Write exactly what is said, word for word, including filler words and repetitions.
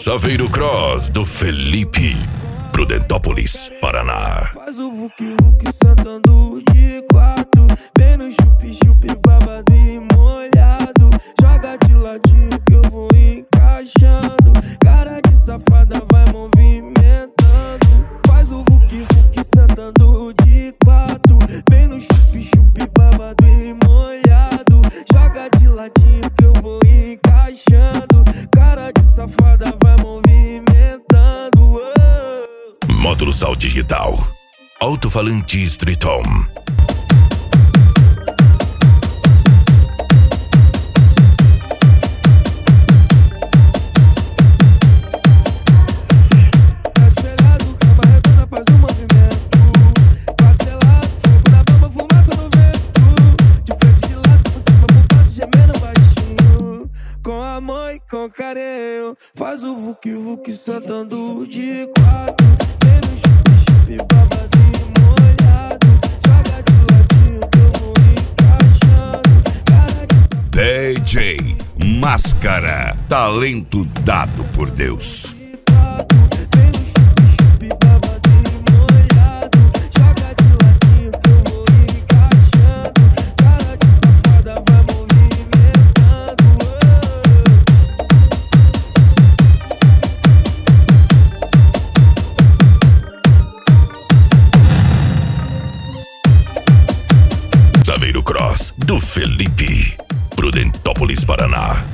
Saveiro Cross do Felipe, Prudentópolis, Paraná. Faz o vuki vuki sentando de quatro, bem no chupi chupi babado e molhado. Joga de ladinho que eu vou encaixando, cara de safada vai movimentando. Faz o vuki vuki sentando de quatro, bem no chupi chupi babado e molhado. Joga de ladinho que eu vou encaixando, cara de safada vai movimentando. Oh. Módulo Sal Digital, alto-falante Streeton. Espelhado, cama redonda faz um movimento. Parcelado, fogo na bomba, fumaça no vento. De frente, de lado, por cima, por baixo, gemendo baixinho. Com amor e com carinho, faz o vuki vuki sentando de quatro, bem no chupi chupi babado e molhado. Joga de ladinho que eu vou encaixando, cara de D J Máscara, talento dado por Deus. safado. Bem no chupi chupi babado e molhado. Joga de ladinho que eu vou encaixando, cara de safada vai movimentando. Saveiro Cross do Felipe, Prudentópolis, Paraná.